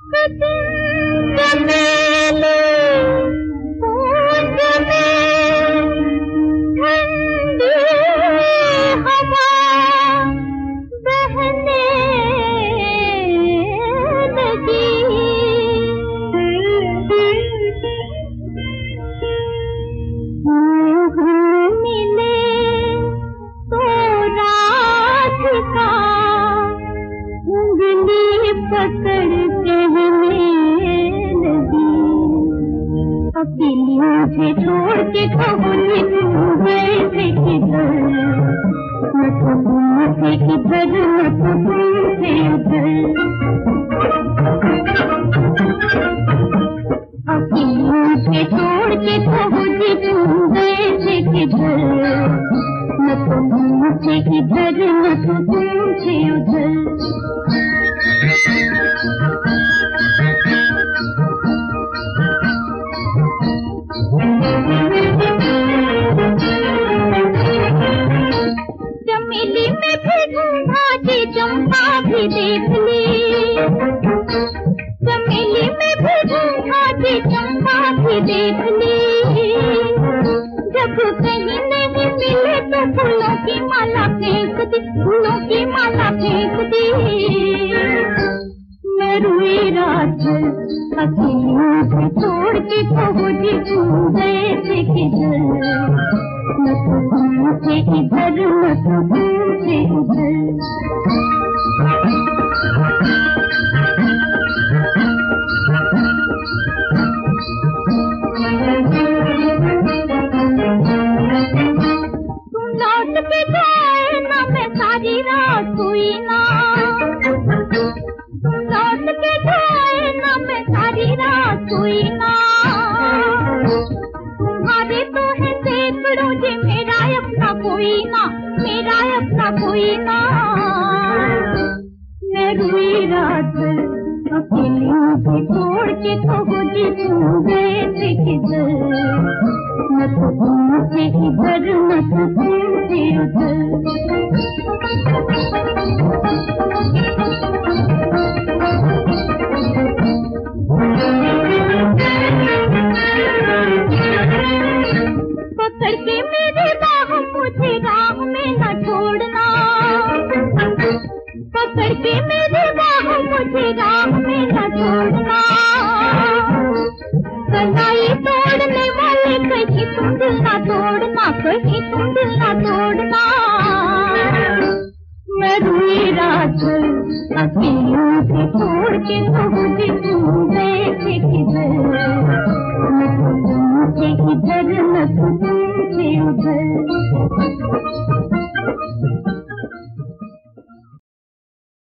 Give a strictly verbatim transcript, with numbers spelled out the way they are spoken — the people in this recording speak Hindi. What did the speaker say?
मुझे छोड़ के कहोगे तुम वैसे किधर, न तो तुमसे किधर न तो तुमसे उधर। अकेली मुझे छोड़ के कहोगे तुम वैसे किधर, न तो तुमसे किधर न तो तुमसे उधर। चमेली में भी घूंघाटी चंपा भी देख ली, चमेली में भी घूंघाटी चंपा भी देख ली। जब कहीं नहीं मिले तो फूलों की माला फेंक दी, फूलों की माला फेंक दी। मैं रोई रात अकेली मुझे छोड़ के पहुंची तुम वैसे किधर, न तो तुमसे इधर न तो तुमसे उधर। तुम लौट के जाए ना मैं सारी रात सोई ना, तुम लौट के जाए ना मैं सारी रात सोई ना। तुम्हारे तो है सैकड़ों जे मेरा अपना कोई ना, मेरा अपना कोई ना। मैं रोई रात अकेली मुझे छोड़ के कहोगे तुम वैसे किधर, न तो तुमसे इधर न तो तुमसे उधर। पकड़ के मेरी बाह मुझे राह में न छोड़ना, पकड़ के मेरी बाह मुझे राह में न छोड़ना। कलाई तोड़ने वाले कहीं तुम दिल न तोड़ना, कहीं तुम दिल न तोड़ना। मैं रोई रात अकेली मुझे छोड़ के पहुंची तुम वैसे किधर, न तो तुमसे इधर न तो तुमसे उधर।